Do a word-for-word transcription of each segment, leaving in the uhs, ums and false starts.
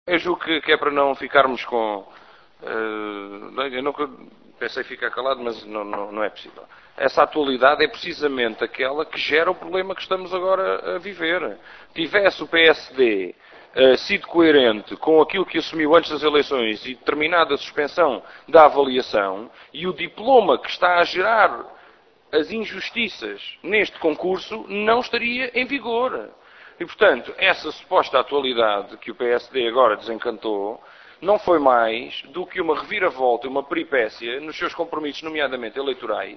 Eu julgo que, que é para não ficarmos com... Uh, eu nunca pensei ficar calado, mas não, não, não é possível. Essa atualidade é precisamente aquela que gera o problema que estamos agora a viver. Tivesse o P S D uh, sido coerente com aquilo que assumiu antes das eleições e determinada a suspensão da avaliação, e o diploma que está a gerar as injustiças neste concurso não estaria em vigor. E, portanto, essa suposta atualidade que o P S D agora desencantou não foi mais do que uma reviravolta, uma peripécia nos seus compromissos, nomeadamente eleitorais,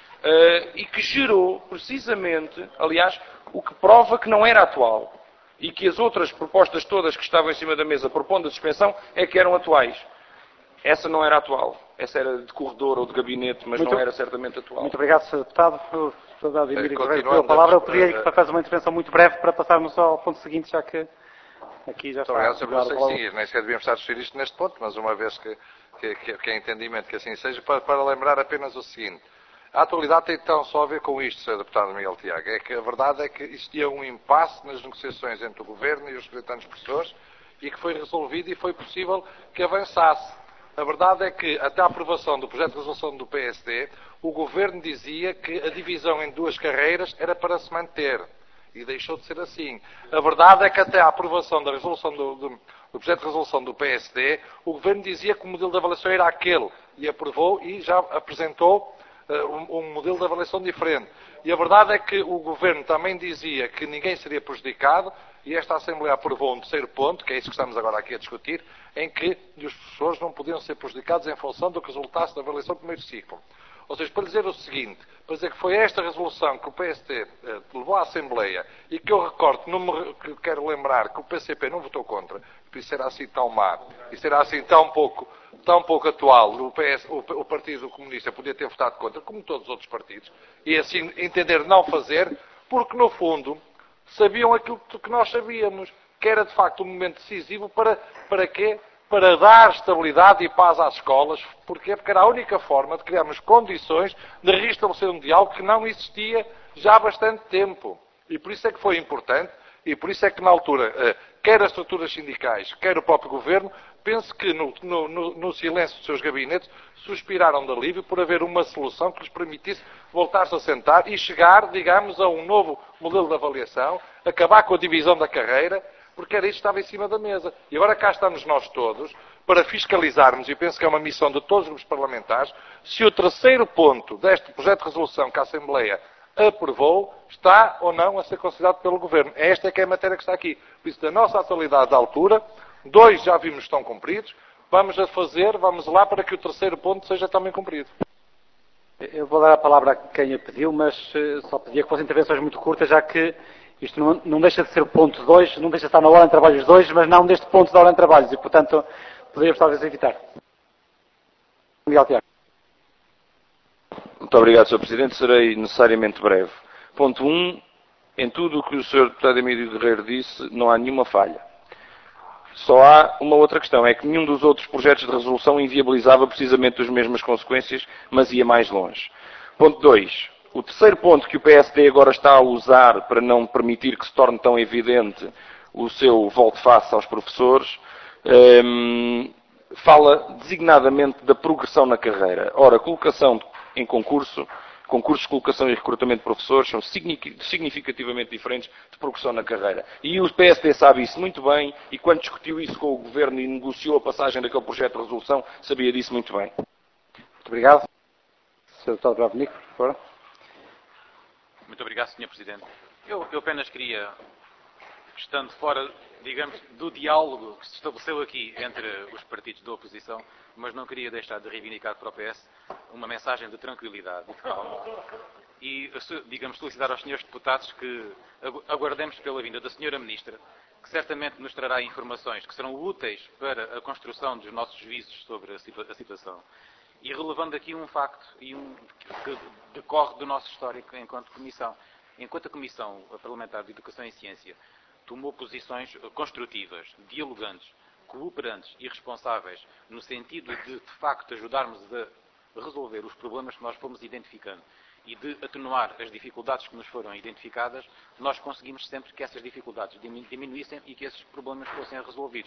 uh, e que gerou precisamente, aliás, o que prova que não era atual e que as outras propostas todas que estavam em cima da mesa propondo a suspensão é que eram atuais. Essa não era atual. Essa era de corredor ou de gabinete, mas muito, não era certamente atual. Muito obrigado, senhor Deputado. O Deputado Emílio Guerreiro pediu a palavra. Eu pedi-lhe para fazer uma intervenção muito breve para passarmos ao ponto seguinte, já que aqui já está. Muito obrigado, senhor Presidente. Sim, nem sequer devíamos estar a discutir isto neste ponto, mas uma vez que, que, que, que é entendimento que assim seja, para, para lembrar apenas o seguinte. A atualidade tem então só a ver com isto, senhor Deputado Miguel Tiago. É que a verdade é que existia um impasse nas negociações entre o Governo e os representantes professores e que foi resolvido e foi possível que avançasse. A verdade é que, até a aprovação do projeto de resolução do P S D, o Governo dizia que a divisão em duas carreiras era para se manter. E deixou de ser assim. A verdade é que, até a aprovação da resolução do, do, do projeto de resolução do P S D, o Governo dizia que o modelo de avaliação era aquele. E aprovou e já apresentou uh, um, um modelo de avaliação diferente. E a verdade é que o Governo também dizia que ninguém seria prejudicado, e esta Assembleia aprovou um terceiro ponto, que é isso que estamos agora aqui a discutir, em que os professores não podiam ser prejudicados em função do que resultasse da avaliação do primeiro ciclo. Ou seja, para dizer o seguinte, para dizer que foi esta resolução que o P S D eh, levou à Assembleia e que eu recordo, não me, que quero lembrar que o P C P não votou contra, por isso era assim tão má, isso era assim tão pouco, tão pouco atual, o, P S, o, o Partido Comunista podia ter votado contra, como todos os outros partidos, e assim entender não fazer, porque no fundo sabiam aquilo que nós sabíamos, que era de facto um momento decisivo para, para quê? Para dar estabilidade e paz às escolas. Porquê? Porque era a única forma de criarmos condições de restabelecer um diálogo que não existia já há bastante tempo. E por isso é que foi importante, e por isso é que na altura, quer as estruturas sindicais, quer o próprio Governo, penso que no, no, no, no silêncio dos seus gabinetes suspiraram de alívio por haver uma solução que lhes permitisse voltar-se a sentar e chegar, digamos, a um novo modelo de avaliação, acabar com a divisão da carreira, porque era isso que estava em cima da mesa. E agora cá estamos nós todos para fiscalizarmos, e penso que é uma missão de todos os grupos parlamentares, se o terceiro ponto deste projeto de resolução que a Assembleia aprovou está ou não a ser considerado pelo Governo. Esta é que é a matéria que está aqui. Por isso, da nossa atualidade da altura, dois já vimos que estão cumpridos, vamos a fazer, vamos lá para que o terceiro ponto seja também cumprido. Eu vou dar a palavra a quem a pediu, mas só pedia que fossem intervenções muito curtas, já que isto não, não deixa de ser o ponto dois, não deixa de estar na hora de trabalhos dois, mas não deste ponto da hora de trabalhos, e portanto poderíamos talvez evitar. Miguel Tiago. Muito obrigado, senhor Presidente. Serei necessariamente breve. Ponto um. Em tudo o que o senhor Deputado Emílio Guerreiro disse, não há nenhuma falha. Só há uma outra questão, é que nenhum dos outros projetos de resolução inviabilizava precisamente as mesmas consequências, mas ia mais longe. Ponto dois. O terceiro ponto que o P S D agora está a usar para não permitir que se torne tão evidente o seu volte-face aos professores, hum, fala designadamente da progressão na carreira. Ora, colocação em concurso, concursos de colocação e recrutamento de professores são significativamente diferentes de progressão na carreira. E o P S D sabe isso muito bem, e quando discutiu isso com o Governo e negociou a passagem daquele projeto de resolução, sabia disso muito bem. Muito obrigado. senhor Deputado Bravo Nico, por favor. Muito obrigado, senhor Presidente. Eu, eu apenas queria, estando fora, digamos, do diálogo que se estabeleceu aqui entre os partidos da oposição, mas não queria deixar de reivindicar para o P S uma mensagem de tranquilidade e de calma. E, digamos, solicitar aos senhores deputados que aguardemos pela vinda da senhora Ministra, que certamente nos trará informações que serão úteis para a construção dos nossos juízos sobre a situação. E relevando aqui um facto e um, que decorre do nosso histórico enquanto Comissão. Enquanto a Comissão Parlamentar de Educação e Ciência tomou posições construtivas, dialogantes, cooperantes e responsáveis, no sentido de, de facto, ajudarmos a resolver os problemas que nós fomos identificando e de atenuar as dificuldades que nos foram identificadas, nós conseguimos sempre que essas dificuldades diminuíssem e que esses problemas fossem resolvidos.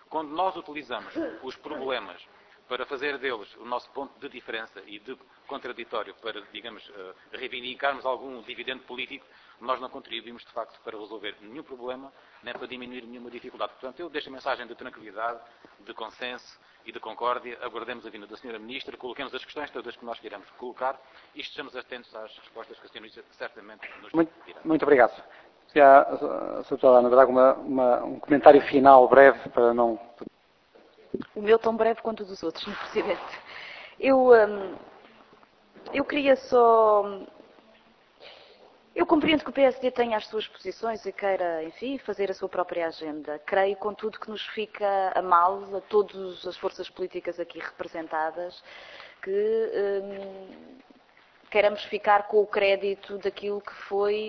Quando nós utilizamos os problemas para fazer deles o nosso ponto de diferença e de contraditório para, digamos, reivindicarmos algum dividendo político, nós não contribuímos, de facto, para resolver nenhum problema, nem para diminuir nenhuma dificuldade. Portanto, eu deixo a mensagem de tranquilidade, de consenso e de concórdia. Aguardemos a vinda da senhora Ministra, coloquemos as questões todas que nós queiramos colocar e estejamos atentos às respostas que a senhora Ministra certamente nos muito, dirá. muito obrigado. Se há, senhora Deputada Ana Braga, uma, uma, um comentário final breve para não... O meu tão breve quanto o dos outros, senhor Presidente. Eu, hum, eu queria só... Eu compreendo que o P S D tenha as suas posições e queira, enfim, fazer a sua própria agenda. Creio, contudo, que nos fica a mal, a todas as forças políticas aqui representadas, que hum, queiramos ficar com o crédito daquilo que foi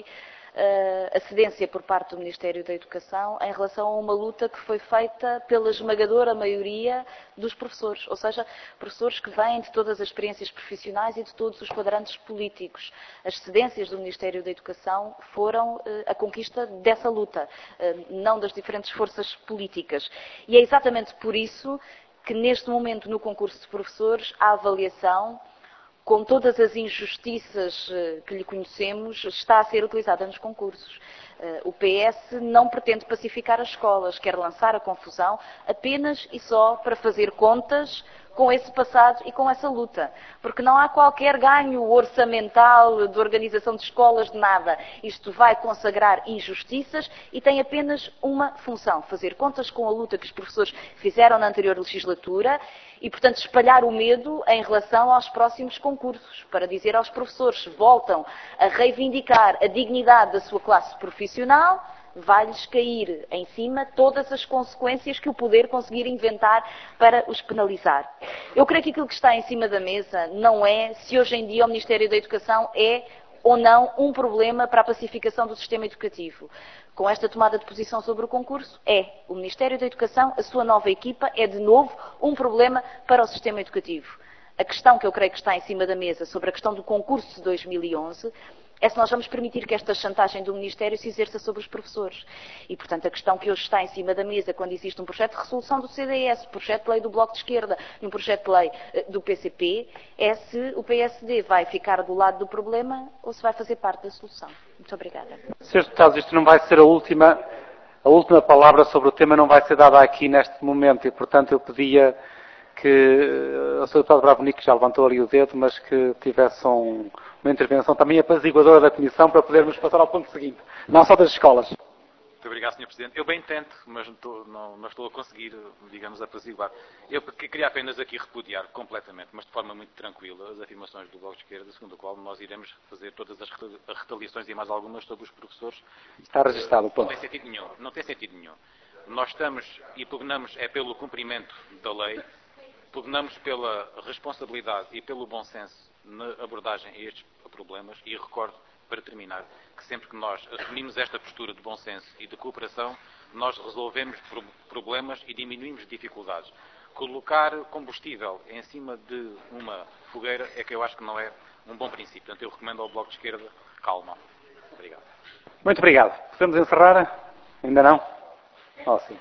a cedência por parte do Ministério da Educação em relação a uma luta que foi feita pela esmagadora maioria dos professores, ou seja, professores que vêm de todas as experiências profissionais e de todos os quadrantes políticos. As cedências do Ministério da Educação foram a conquista dessa luta, não das diferentes forças políticas. E é exatamente por isso que neste momento no concurso de professores a avaliação, com todas as injustiças que lhe conhecemos, está a ser utilizada nos concursos. O P S não pretende pacificar as escolas, quer lançar a confusão apenas e só para fazer contas com esse passado e com essa luta. Porque não há qualquer ganho orçamental de organização de escolas, de nada. Isto vai consagrar injustiças e tem apenas uma função, fazer contas com a luta que os professores fizeram na anterior legislatura e, portanto, espalhar o medo em relação aos próximos concursos, para dizer aos professores, voltam a reivindicar a dignidade da sua classe profissional, vai-lhes cair em cima todas as consequências que o poder conseguir inventar para os penalizar. Eu creio que aquilo que está em cima da mesa não é se hoje em dia o Ministério da Educação é ou não um problema para a pacificação do sistema educativo. Com esta tomada de posição sobre o concurso, é. O Ministério da Educação, a sua nova equipa, é de novo um problema para o sistema educativo. A questão que eu creio que está em cima da mesa sobre a questão do concurso de dois mil e onze é se nós vamos permitir que esta chantagem do Ministério se exerça sobre os professores. E, portanto, a questão que hoje está em cima da mesa, quando existe um projeto de resolução do C D S, projeto de lei do Bloco de Esquerda e um projeto de lei do P C P, é se o P S D vai ficar do lado do problema ou se vai fazer parte da solução. Muito obrigada. senhores Deputados, isto não vai ser a última, a última palavra sobre o tema não vai ser dada aqui neste momento e, portanto, eu pedia que a senhora Deputada Bravo Nico já levantou ali o dedo, mas que tivesse um, uma intervenção também apaziguadora da Comissão para podermos passar ao ponto seguinte, não só das escolas. Muito obrigado, senhor Presidente. Eu bem tento, mas não estou, não, não estou a conseguir, digamos, apaziguar. Eu queria apenas aqui repudiar completamente, mas de forma muito tranquila, as afirmações do Bloco de Esquerda, segundo o qual nós iremos fazer todas as retaliações e mais algumas sobre os professores. Está registado o ponto. Não tem sentido nenhum. Não tem sentido nenhum. Nós estamos e pugnamos é pelo cumprimento da lei, pugnamos pela responsabilidade e pelo bom senso na abordagem a estes problemas e recordo, para terminar, que sempre que nós assumimos esta postura de bom senso e de cooperação, nós resolvemos problemas e diminuímos dificuldades. Colocar combustível em cima de uma fogueira é que eu acho que não é um bom princípio. Portanto, eu recomendo ao Bloco de Esquerda calma. Obrigado. Muito obrigado. Podemos encerrar? Ainda não? Oh, sim.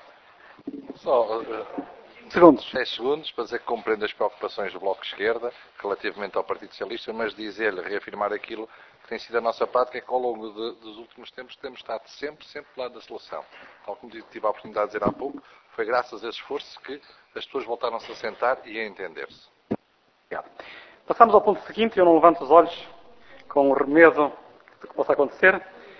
Só uh, segundos. dez segundos para dizer que compreendo as preocupações do Bloco de Esquerda relativamente ao Partido Socialista, mas dizer-lhe, reafirmar aquilo que tem sido a nossa prática, é que ao longo de, dos últimos tempos temos estado sempre, sempre do lado da solução. Tal como tive a oportunidade de dizer há pouco, foi graças a esse esforço que as pessoas voltaram-se a sentar e a entender-se. Obrigado. Passamos ao ponto seguinte, eu não levanto os olhos com o remedo do que possa acontecer.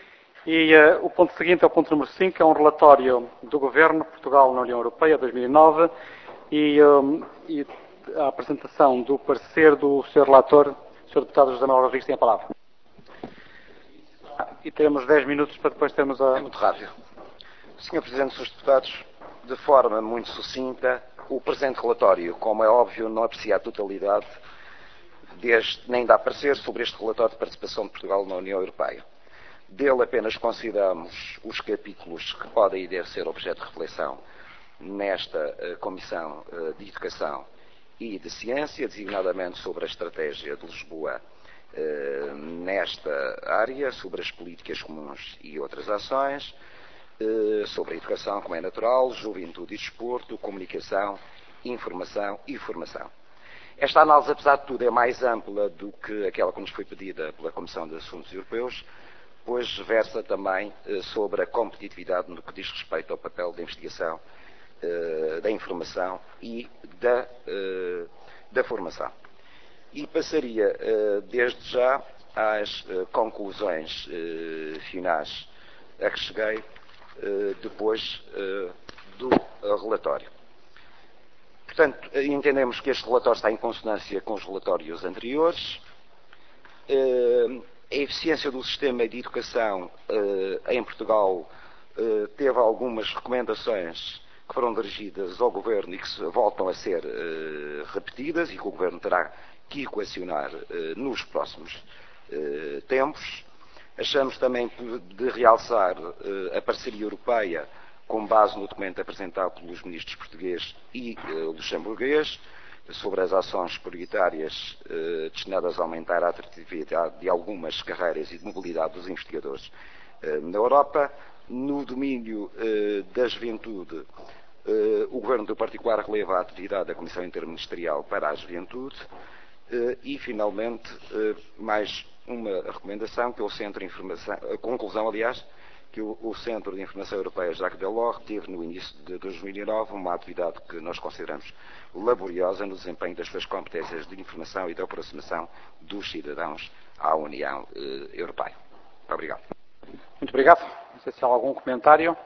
E uh, o ponto seguinte é o ponto número cinco, é um relatório do Governo, Portugal na União Europeia, dois mil e nove, e, um, e a apresentação do parecer do senhor relator, o senhor Deputado José Manuel Rodrigues, tem a palavra. E teremos dez minutos para depois termos a... É muito rápido. senhor Presidente, senhores Deputados, de forma muito sucinta, o presente relatório, como é óbvio, não aprecia a totalidade, deste, nem dá parecer sobre este relatório de participação de Portugal na União Europeia. Dele apenas consideramos os capítulos que podem e devem ser objeto de reflexão nesta uh, Comissão uh, de Educação e de Ciência, designadamente sobre a estratégia de Lisboa uh, nesta área, sobre as políticas comuns e outras ações. sobre a educação, como é natural, juventude e desporto, comunicação, informação e formação. Esta análise, apesar de tudo, é mais ampla do que aquela que nos foi pedida pela Comissão de Assuntos Europeus, pois versa também sobre a competitividade no que diz respeito ao papel da investigação, da informação e da, da formação. E passaria desde já às conclusões finais a que cheguei depois do relatório. Portanto, entendemos que este relatório está em consonância com os relatórios anteriores. A eficiência do sistema de educação em Portugal teve algumas recomendações que foram dirigidas ao Governo e que voltam a ser repetidas e que o Governo terá que equacionar nos próximos tempos. Achamos também de realçar a parceria europeia com base no documento apresentado pelos ministros português e luxemburguês sobre as ações prioritárias destinadas a aumentar a atratividade de algumas carreiras e de mobilidade dos investigadores na Europa. No domínio da juventude, o Governo deu particular relevo à atividade da Comissão Interministerial para a Juventude e, finalmente, mais uma recomendação que o Centro de Informação, a conclusão, aliás, que o, o Centro de Informação Europeia Jacques Delors teve no início de dois mil e nove uma atividade que nós consideramos laboriosa no desempenho das suas competências de informação e de aproximação dos cidadãos à União eh, Europeia. Muito obrigado. Muito obrigado. Não sei se há algum comentário.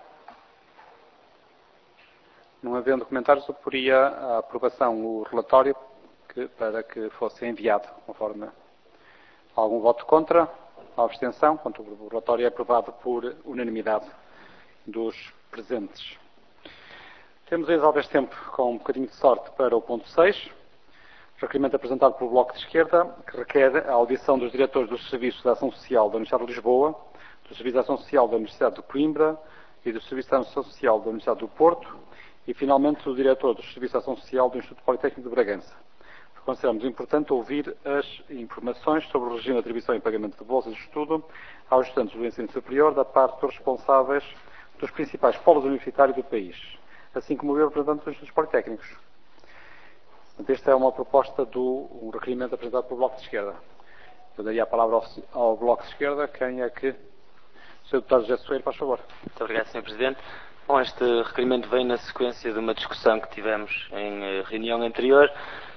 Não havendo comentários, eu poria a aprovação o relatório que, para que fosse enviado, conforme algum voto contra, a abstenção. Portanto, o relatório é aprovado por unanimidade dos presentes. Temos ainda talvez tempo, com um bocadinho de sorte, para o ponto seis, requerimento apresentado pelo Bloco de Esquerda, que requer a audição dos diretores dos Serviços de Ação Social da Universidade de Lisboa, do Serviço de Ação Social da Universidade de Coimbra e do Serviço de Ação Social da Universidade do Porto e, finalmente, do diretor do Serviço de Ação Social do Instituto Politécnico de Bragança. Consideramos importante ouvir as informações sobre o regime de atribuição e pagamento de bolsas de estudo aos estudantes do ensino superior da parte dos responsáveis dos principais polos universitários do país, assim como o representante dos institutos politécnicos. Esta é uma proposta do um requerimento apresentado pelo Bloco de Esquerda. Eu daria a palavra ao, ao Bloco de Esquerda. Quem é que... O senhor Deputado José Soeiro, faz favor. Muito obrigado, senhor Presidente. Bom, este requerimento vem na sequência de uma discussão que tivemos em reunião anterior.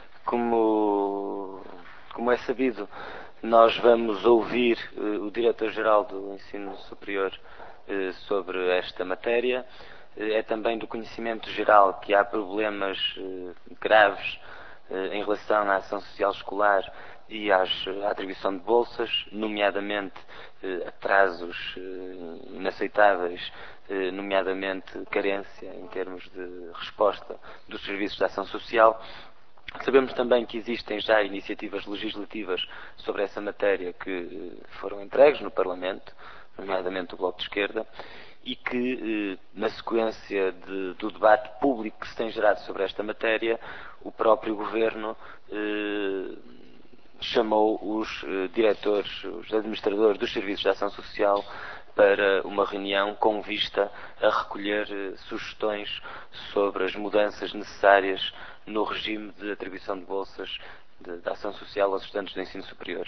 Como, como é sabido, nós vamos ouvir uh, o Diretor-Geral do Ensino Superior uh, sobre esta matéria. Uh, é também do conhecimento geral que há problemas uh, graves uh, em relação à ação social escolar e às, à atribuição de bolsas, nomeadamente uh, atrasos uh, inaceitáveis, uh, nomeadamente carência em termos de resposta dos serviços de ação social. Sabemos também que existem já iniciativas legislativas sobre essa matéria que foram entregues no Parlamento, nomeadamente o Bloco de Esquerda, e que, na sequência de, do debate público que se tem gerado sobre esta matéria, o próprio Governo eh, chamou os eh, diretores, os administradores dos Serviços de Ação Social para uma reunião com vista a recolher eh, sugestões sobre as mudanças necessárias no regime de atribuição de bolsas de, de ação social aos estudantes do ensino superior.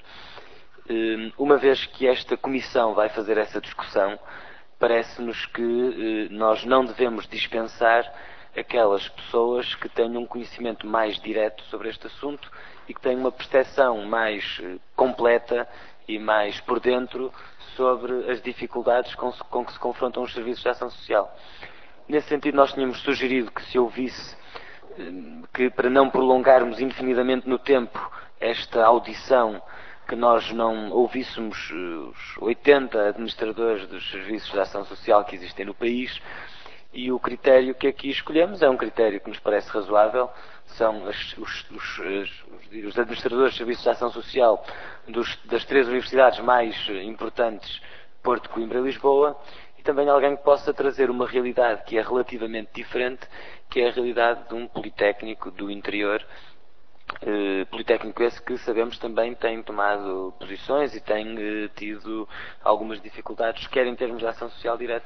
Uma vez que esta comissão vai fazer essa discussão, parece-nos que nós não devemos dispensar aquelas pessoas que tenham um conhecimento mais direto sobre este assunto e que tenham uma percepção mais completa e mais por dentro sobre as dificuldades com, com que se confrontam os serviços de ação social. Nesse sentido, nós tínhamos sugerido que se ouvisse que, para não prolongarmos indefinidamente no tempo esta audição, que nós não ouvíssemos os oitenta administradores dos serviços de ação social que existem no país, e o critério que aqui escolhemos é um critério que nos parece razoável. São as, os, os, os administradores de serviços de ação social dos, das três universidades mais importantes, Porto, Coimbra e Lisboa, e também alguém que possa trazer uma realidade que é relativamente diferente, que é a realidade de um politécnico do interior, eh, politécnico esse que sabemos também tem tomado posições e tem eh, tido algumas dificuldades, quer em termos de ação social direta,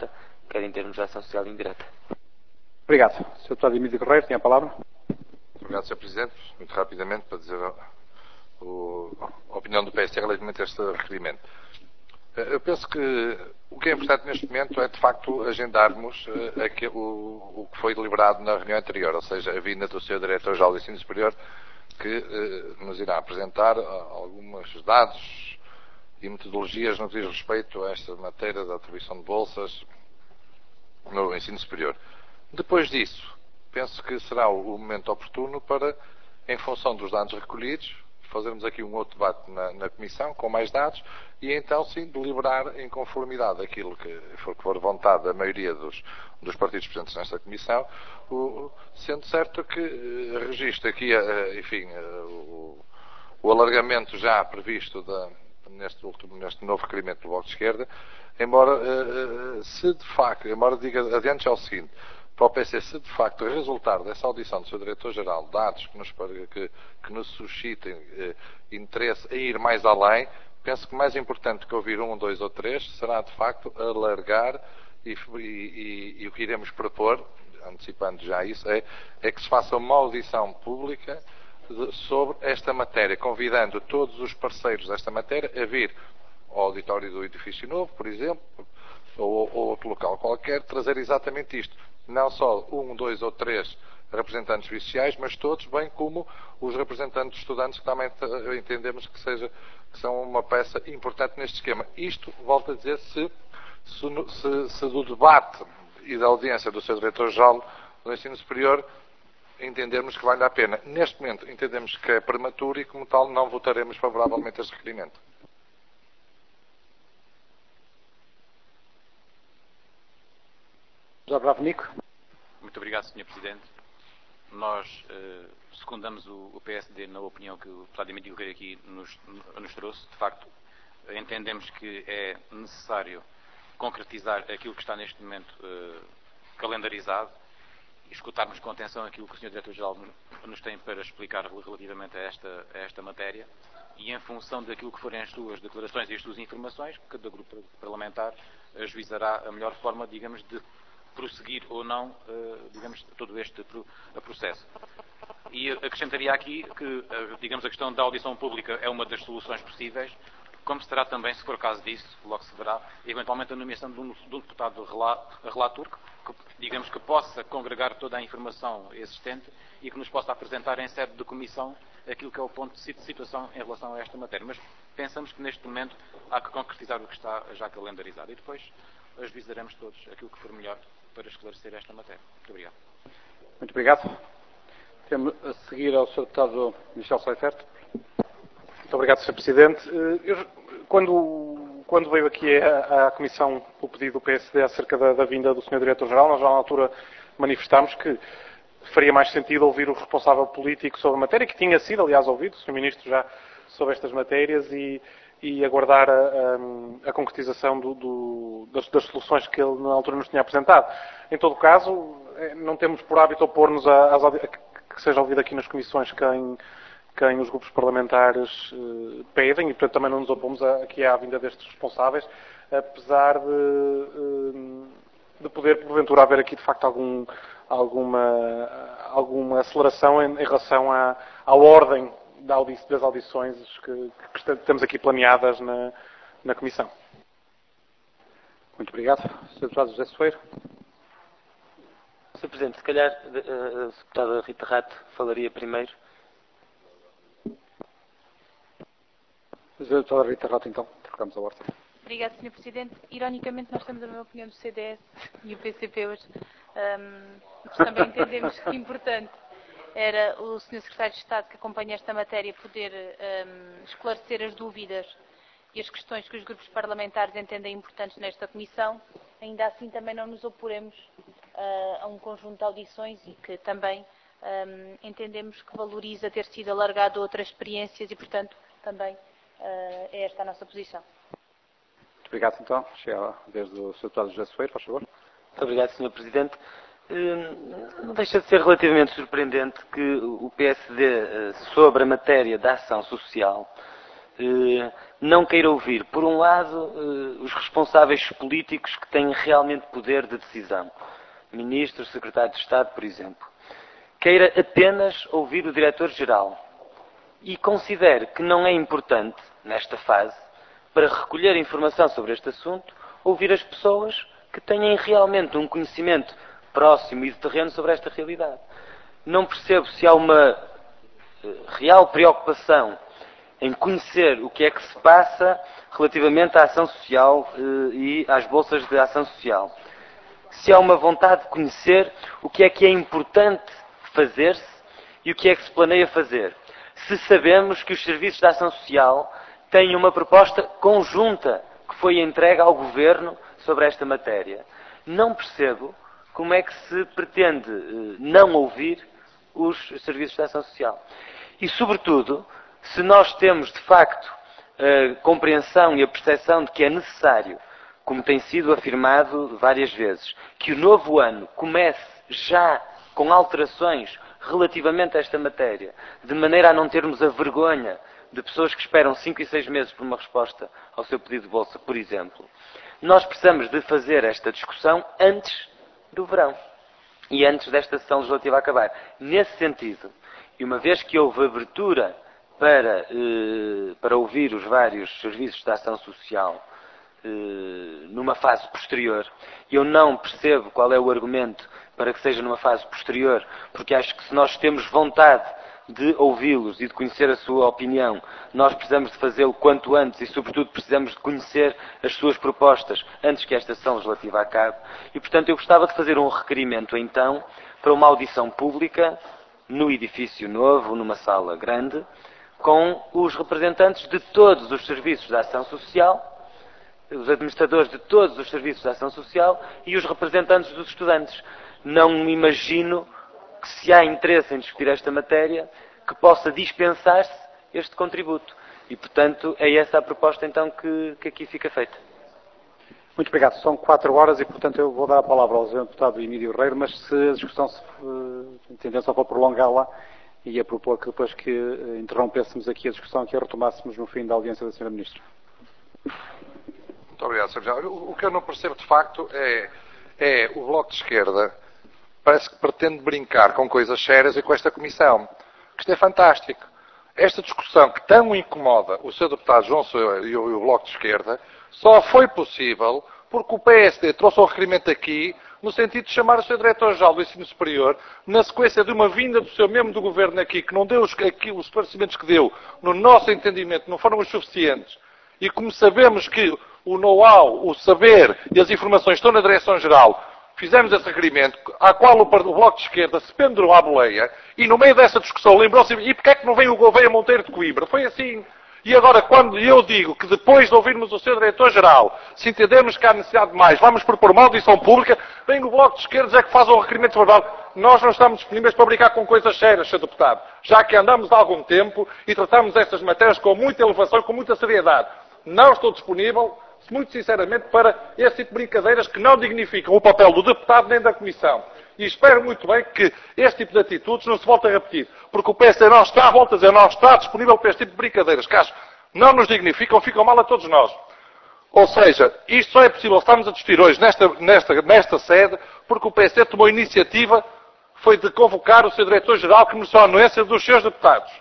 quer em termos de ação social indireta. Obrigado. senhor Deputado Emílio Guerreiro, tem a palavra. Obrigado, senhor Presidente. Muito rapidamente, para dizer o, a opinião do P S D relativamente a este requerimento. Eu penso que o que é importante neste momento é, de facto, agendarmos uh, aquilo, o, o que foi deliberado na reunião anterior, ou seja, a vinda do senhor Diretor-Geral do Ensino Superior, que uh, nos irá apresentar uh, alguns dados e metodologias no que diz respeito a esta matéria da atribuição de bolsas no ensino superior. Depois disso, penso que será o momento oportuno para, em função dos dados recolhidos, fazermos aqui um outro debate na, na Comissão, com mais dados, e então sim deliberar em conformidade aquilo que for, que for vontade da maioria dos, dos partidos presentes nesta Comissão, o, sendo certo que eh, registro aqui, eh, enfim, eh, o, o alargamento já previsto da, neste, último, neste novo requerimento do Bloco de Esquerda, embora eh, se de facto, embora diga adiante já o seguinte, para o P C, se de facto resultar dessa audição do seu Diretor-Geral dados que nos, que, que nos suscitem eh, interesse em ir mais além, penso que mais importante que ouvir um, dois ou três será de facto alargar e, e, e, e o que iremos propor, antecipando já isso, é, é que se faça uma audição pública de, sobre esta matéria, convidando todos os parceiros desta matéria a vir ao auditório do Edifício Novo, por exemplo, ou, ou outro local qualquer, trazer exatamente isto. Não só um, dois ou três representantes judiciais, mas todos, bem como os representantes de estudantes, que também entendemos que, seja, que são uma peça importante neste esquema. Isto, volto a dizer, se, se, se, se do debate e da audiência do seu Diretor-Geral do Ensino Superior entendermos que vale a pena. Neste momento, entendemos que é prematuro e, como tal, não votaremos favoravelmente a este requerimento. Muito obrigado, senhor Presidente. Nós eh, secundamos o, o P S D na opinião que o deputado Emílio Guerreiro aqui nos, nos trouxe. De facto, entendemos que é necessário concretizar aquilo que está neste momento eh, calendarizado e escutarmos com atenção aquilo que o senhor Diretor-Geral nos tem para explicar relativamente a esta, a esta matéria e, em função daquilo que forem as suas declarações e as suas informações, cada grupo parlamentar ajuizará a melhor forma, digamos, de prosseguir ou não, digamos, todo este processo. E acrescentaria aqui que, digamos, a questão da audição pública é uma das soluções possíveis, como será também, se for caso disso, logo se verá, eventualmente a nomeação de um, de um deputado relator, que, digamos, que possa congregar toda a informação existente e que nos possa apresentar em sede de comissão aquilo que é o ponto de situação em relação a esta matéria. Mas pensamos que neste momento há que concretizar o que está já calendarizado e depois ajuizaremos todos aquilo que for melhor para esclarecer esta matéria. Muito obrigado. Muito obrigado. Temos a seguir ao senhor Deputado Michel Seifert. Muito obrigado, senhor Presidente. Eu, quando, quando veio aqui à, à Comissão o pedido do P S D acerca da, da vinda do senhor Diretor-Geral, nós já na altura manifestámos que faria mais sentido ouvir o responsável político sobre a matéria, que tinha sido, aliás, ouvido, o senhor Ministro já sobre estas matérias, e, e aguardar a, a, a concretização do, do, das, das soluções que ele na altura nos tinha apresentado. Em todo caso, não temos por hábito opor-nos a, a, a que seja ouvido aqui nas comissões quem, quem os grupos parlamentares eh, pedem, e portanto também não nos opomos a, aqui à vinda destes responsáveis, apesar de, eh, de poder, porventura, haver aqui de facto algum, alguma, alguma aceleração em, em relação à, à ordem das audições que, que temos aqui planeadas na, na Comissão. Muito obrigado. senhor Deputado José Soeiro. senhor Presidente, se calhar a deputada Rita Rato falaria primeiro. senhora Deputada Rita Rato, então, trocamos a ordem. Obrigada, senhor Presidente. Ironicamente, nós temos a mesma opinião do C D S e o P C P hoje, um, mas também entendemos que importante era o senhor Secretário de Estado que acompanha esta matéria poder um, esclarecer as dúvidas e as questões que os grupos parlamentares entendem importantes nesta Comissão. Ainda assim, também não nos oporemos uh, a um conjunto de audições e que também um, entendemos que valoriza ter sido alargado a outras experiências e, portanto, também uh, é esta a nossa posição. Muito obrigado, então. Chega a vez do senhor Deputado José Soeiro, por favor. Muito obrigado, senhor Presidente. Não deixa de ser relativamente surpreendente que o P S D, sobre a matéria da ação social, não queira ouvir, por um lado, os responsáveis políticos que têm realmente poder de decisão, ministros, secretários de Estado, por exemplo, queira apenas ouvir o diretor-geral e considere que não é importante, nesta fase, para recolher informação sobre este assunto, ouvir as pessoas que têm realmente um conhecimento próximo e de terreno sobre esta realidade. Não percebo se há uma real preocupação em conhecer o que é que se passa relativamente à ação social e às bolsas de ação social. Se há uma vontade de conhecer o que é que é importante fazer-se e o que é que se planeia fazer. Se sabemos que os serviços de ação social têm uma proposta conjunta que foi entregue ao Governo sobre esta matéria. Não percebo como é que se pretende não ouvir os serviços de ação social. E, sobretudo, se nós temos, de facto, a compreensão e a percepção de que é necessário, como tem sido afirmado várias vezes, que o novo ano comece já com alterações relativamente a esta matéria, de maneira a não termos a vergonha de pessoas que esperam cinco e seis meses por uma resposta ao seu pedido de bolsa, por exemplo, nós precisamos de fazer esta discussão antes do verão e antes desta sessão legislativa acabar. Nesse sentido, e uma vez que houve abertura para, eh, para ouvir os vários serviços de ação social eh, numa fase posterior, eu não percebo qual é o argumento para que seja numa fase posterior, porque acho que se nós temos vontade de ouvi-los e de conhecer a sua opinião, nós precisamos de fazê-lo quanto antes e, sobretudo, precisamos de conhecer as suas propostas antes que esta sessão legislativa acabe. E, portanto, eu gostava de fazer um requerimento, então, para uma audição pública, no edifício novo, numa sala grande, com os representantes de todos os serviços de ação social, os administradores de todos os serviços de ação social e os representantes dos estudantes. Não me imagino que, se há interesse em discutir esta matéria, que possa dispensar-se este contributo. E, portanto, é essa a proposta, então, que, que aqui fica feita. Muito obrigado. São quatro horas e, portanto, eu vou dar a palavra ao senhor deputado Emílio Herreiro, mas se a discussão se uh, entender só para prolongá-la, ia propor que depois que uh, interrompêssemos aqui a discussão, que a retomássemos no fim da audiência da senhora Ministra. Muito obrigado, senhor Presidente. O que eu não percebo, de facto, é, é o Bloco de Esquerda parece que pretende brincar com coisas sérias e com esta Comissão. Isto é fantástico. Esta discussão que tão incomoda o senhor deputado João Soeiro e o, e o Bloco de Esquerda só foi possível porque o P S D trouxe o requerimento aqui no sentido de chamar o senhor Diretor-Geral do Ensino Superior na sequência de uma vinda do seu membro do Governo aqui, que não deu os, aqui, os esclarecimentos que deu, no nosso entendimento, não foram os suficientes. E como sabemos que o know-how, o saber e as informações estão na Direção-Geral, fizemos esse requerimento, à qual o, o Bloco de Esquerda se pendurou à boleia, e no meio dessa discussão lembrou-se, e porquê é que não vem o Gouveia Monteiro de Coimbra? Foi assim. E agora, quando eu digo que depois de ouvirmos o seu Diretor-Geral, se entendermos que há necessidade de mais, vamos propor uma audição pública, vem o Bloco de Esquerda é que faz um requerimento verbal. Nós não estamos disponíveis para brincar com coisas sérias, senhor Deputado, já que andamos há algum tempo e tratamos estas matérias com muita elevação e com muita seriedade. Não estou disponível, muito sinceramente, para esse tipo de brincadeiras que não dignificam o papel do deputado nem da Comissão. E espero muito bem que este tipo de atitudes não se volte a repetir, porque o P S D não está, volta a dizer, não está disponível para este tipo de brincadeiras, que acho não nos dignificam, ficam mal a todos nós. Ou seja, isto só é possível, estamos a discutir hoje nesta, nesta, nesta sede, porque o P S D tomou a iniciativa, foi de convocar o seu Diretor-Geral, que mereceu a anuência dos seus deputados.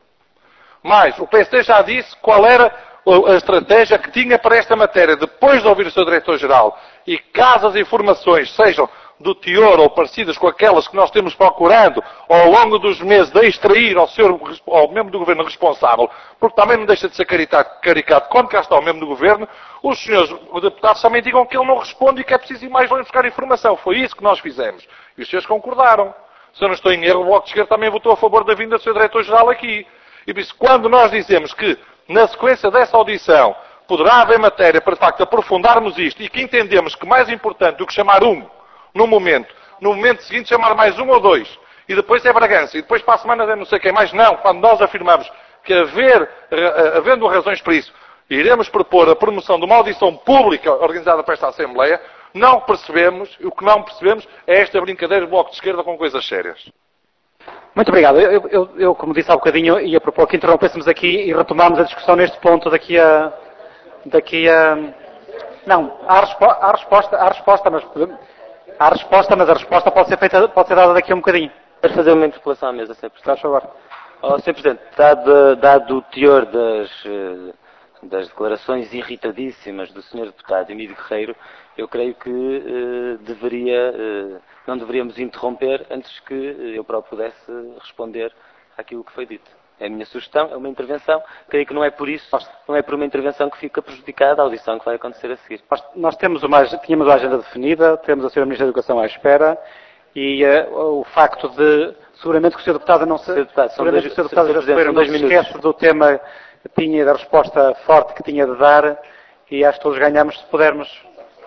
Mas o P S D já disse qual era a estratégia que tinha para esta matéria, depois de ouvir o seu Diretor-Geral, e caso as informações sejam do teor ou parecidas com aquelas que nós temos procurando ao longo dos meses de extrair ao, seu, ao membro do Governo responsável, porque também não deixa de ser caricato, quando cá está o membro do Governo, os senhores deputados também digam que ele não responde e que é preciso ir mais longe buscar informação. Foi isso que nós fizemos. E os senhores concordaram. Se eu não estou em erro, o Bloco de Esquerda também votou a favor da vinda do seu Diretor-Geral aqui. E por isso, quando nós dizemos que na sequência dessa audição, poderá haver matéria para, de facto, aprofundarmos isto e que entendemos que mais importante do que chamar um, no momento, no momento seguinte chamar mais um ou dois, e depois é Bragança, e depois para a semana é não sei quem mais, não, quando nós afirmamos que haver, havendo razões para isso, iremos propor a promoção de uma audição pública organizada para esta Assembleia, não percebemos, o que não percebemos é esta brincadeira do Bloco de Esquerda com coisas sérias. Muito obrigado. Eu, eu, eu, como disse há bocadinho, ia propor que interrompêssemos aqui e retomarmos a discussão neste ponto daqui a... Daqui a... Não, há, respo há resposta, há resposta, mas... Há resposta, mas a resposta pode ser feita, pode ser dada daqui a um bocadinho. Quero fazer uma interpelação à mesa, senhor Presidente. Faz favor. Oh, senhor Presidente, dado, dado o teor das, das declarações irritadíssimas do senhor Deputado Emílio Guerreiro, eu creio que eh, deveria, eh, não deveríamos interromper antes que eu próprio pudesse responder àquilo que foi dito. É a minha sugestão, é uma intervenção. Creio que não é por isso, não é por uma intervenção que fica prejudicada a audição que vai acontecer a seguir. Nós, nós temos uma, tínhamos a agenda definida, temos a senhora Ministra da Educação à espera e uh, o facto de, seguramente que o senhor Deputado não se, senhor Deputado, seguramente dois, que o senhor Deputado Presidente, não se esquece do tema que tinha e da resposta forte que tinha de dar e acho que todos ganhamos se pudermos.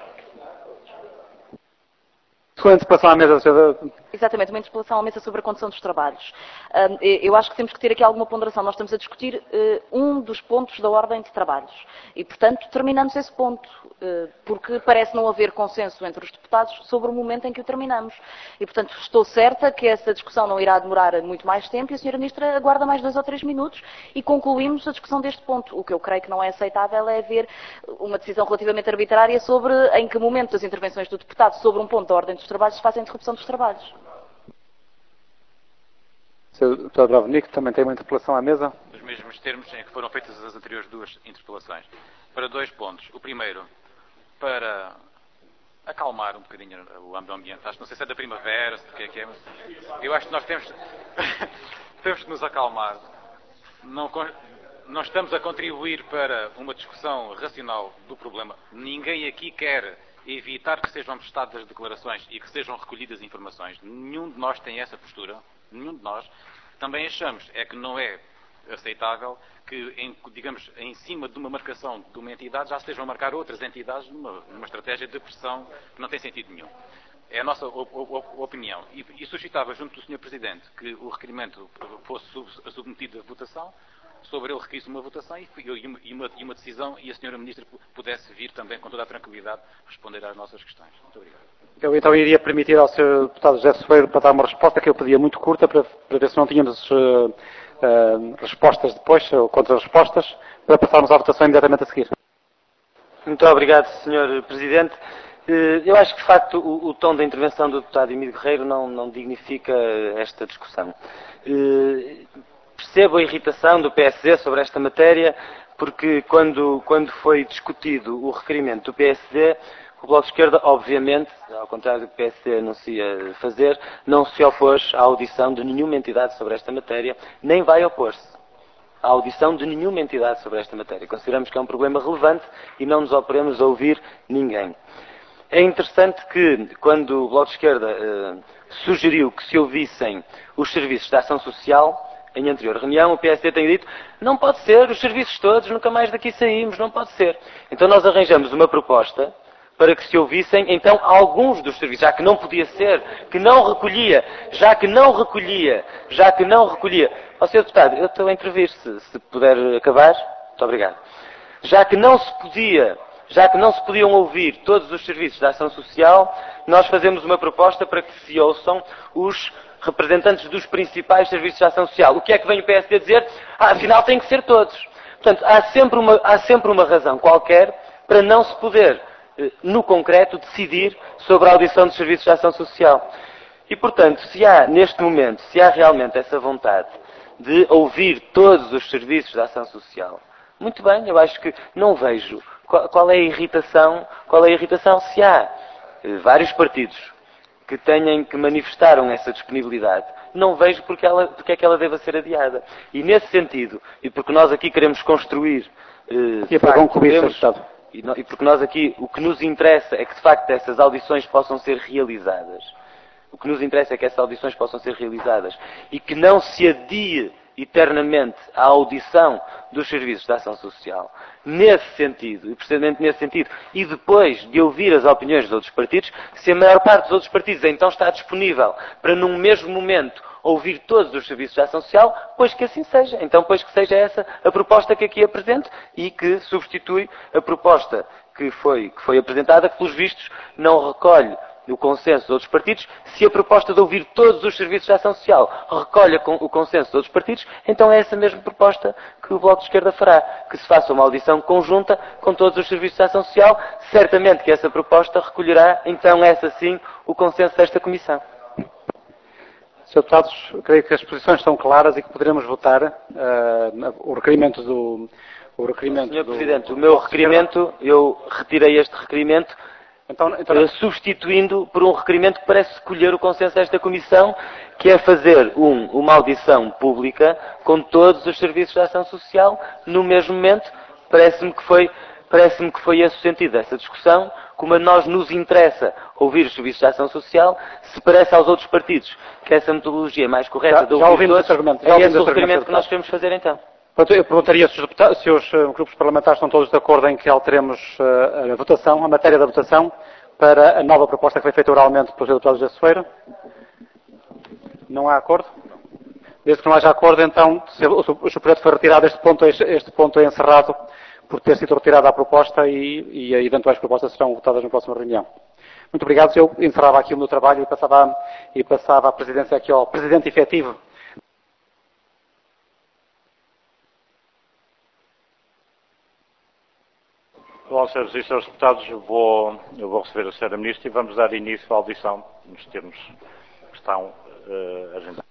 Segunda interpelação à mesa, senhora... Exatamente, uma interpelação à mesa sobre a condução dos trabalhos. Eu acho que temos que ter aqui alguma ponderação. Nós estamos a discutir um dos pontos da ordem de trabalhos e, portanto, terminamos esse ponto, porque parece não haver consenso entre os deputados sobre o momento em que o terminamos. E, portanto, estou certa que essa discussão não irá demorar muito mais tempo e a senhora Ministra aguarda mais dois ou três minutos e concluímos a discussão deste ponto. O que eu creio que não é aceitável é haver uma decisão relativamente arbitrária sobre em que momento as intervenções do deputado sobre um ponto da ordem dos trabalhos se fazem interrupção dos trabalhos. senhor Deputado Bravenico também tem uma interpelação à mesa. Nos mesmos termos em que foram feitas as anteriores duas interpelações. Para dois pontos. O primeiro, para acalmar um bocadinho o âmbito ambiente. Acho que não sei se é da primavera, se do que é que é, mas eu acho que nós temos, temos que nos acalmar. Não, não estamos a contribuir para uma discussão racional do problema. Ninguém aqui quer evitar que sejam prestadas declarações e que sejam recolhidas informações. Nenhum de nós tem essa postura. Nenhum de nós. Também achamos é que não é aceitável que, em, digamos, em cima de uma marcação de uma entidade já estejam a marcar outras entidades numa, numa estratégia de pressão que não tem sentido nenhum. É a nossa op op opinião. E, e suscitava junto do senhor Presidente que o requerimento fosse sub submetido à votação, sobre ele requise uma votação e, e, uma, e uma decisão e a senhora Ministra pudesse vir também com toda a tranquilidade responder às nossas questões. Muito obrigado. Eu então iria permitir ao senhor Deputado José Soeiro para dar uma resposta que eu pedia muito curta para, para ver se não tínhamos uh, uh, respostas depois, ou contra-respostas, para passarmos à votação imediatamente a seguir. Muito obrigado, senhor Presidente. Eu acho que, de facto, o, o tom da intervenção do deputado Emílio Guerreiro não, não dignifica esta discussão. Percebo a irritação do P S D sobre esta matéria, porque quando, quando foi discutido o requerimento do P S D, o Bloco de Esquerda, obviamente, ao contrário do que o P S D anuncia fazer, não se opôs à audição de nenhuma entidade sobre esta matéria, nem vai opor-se à audição de nenhuma entidade sobre esta matéria. Consideramos que é um problema relevante e não nos oporemos a ouvir ninguém. É interessante que, quando o Bloco de Esquerda eh, sugeriu que se ouvissem os serviços de ação social, em anterior reunião, o P S D tem dito, não pode ser, os serviços todos, nunca mais daqui saímos, não pode ser. Então nós arranjamos uma proposta para que se ouvissem, então, alguns dos serviços, já que não podia ser, que não recolhia, já que não recolhia, já que não recolhia. Ó, senhor Deputado, eu estou a intervir, se, se puder acabar. Muito obrigado. Já que não se podia, já que não se podiam ouvir todos os serviços da ação social, nós fazemos uma proposta para que se ouçam os representantes dos principais serviços de ação social. O que é que vem o P S D dizer? Ah, afinal tem que ser todos. Portanto, há sempre uma, há sempre uma razão qualquer para não se poder, no concreto, decidir sobre a audição dos serviços de ação social. E, portanto, se há, neste momento, se há realmente essa vontade de ouvir todos os serviços de ação social, muito bem, eu acho que não vejo qual, qual é a irritação, qual é a irritação se há eh, vários partidos que tenham, que manifestaram essa disponibilidade. Não vejo porque, ela, porque é que ela deva ser adiada. E nesse sentido, e porque nós aqui queremos construir... Eh, e para concluir, senhor Deputado. E, no, e porque nós aqui, o que nos interessa é que, de facto, essas audições possam ser realizadas. O que nos interessa é que essas audições possam ser realizadas. E que não se adie eternamente a audição dos serviços de ação social. Nesse sentido, e precisamente nesse sentido, e depois de ouvir as opiniões dos outros partidos, se a maior parte dos outros partidos então está disponível para, num mesmo momento, ouvir todos os serviços de ação social, pois que assim seja. Então, pois que seja essa a proposta que aqui apresento e que substitui a proposta que foi, que foi apresentada, que, pelos vistos, não recolhe o consenso dos outros partidos, se a proposta de ouvir todos os serviços de ação social recolhe o consenso dos outros partidos, então é essa mesma proposta que o Bloco de Esquerda fará, que se faça uma audição conjunta com todos os serviços de ação social. Certamente que essa proposta recolherá, então, essa sim, o consenso desta Comissão. senhores Deputados, creio que as posições estão claras e que poderemos votar uh, o requerimento do... O requerimento senhor do, Presidente, do, o meu requerimento, eu retirei este requerimento, então, então, uh, substituindo por um requerimento que parece escolher o consenso desta Comissão, que é fazer um, uma audição pública com todos os serviços de ação social no mesmo momento. Parece-me que foi, parece-me que foi esse o sentido dessa discussão. Como a nós nos interessa ouvir os serviços de ação social, se parece aos outros partidos que essa metodologia é mais correta já, de já ouvir todos, argumento, é esse o requerimento que nós queremos fazer então. Eu perguntaria se os, deputados, se os uh, grupos parlamentares estão todos de acordo em que alteremos uh, a votação, a matéria da votação, para a nova proposta que foi feita oralmente pelo senhor deputado José Soeiro. Não há acordo? Desde que não haja acordo, então, se o, o, o projeto foi retirado, este ponto, este, este ponto é encerrado por ter sido retirada a proposta e, e eventuais propostas serão votadas na próxima reunião. Muito obrigado. Eu encerrava aqui o meu trabalho e passava, e passava a presidência aqui ao presidente efetivo. Bom, senhores e senhores deputados, eu vou, eu vou receber a senhora Ministra e vamos dar início à audição nos termos que estão uh, agendados.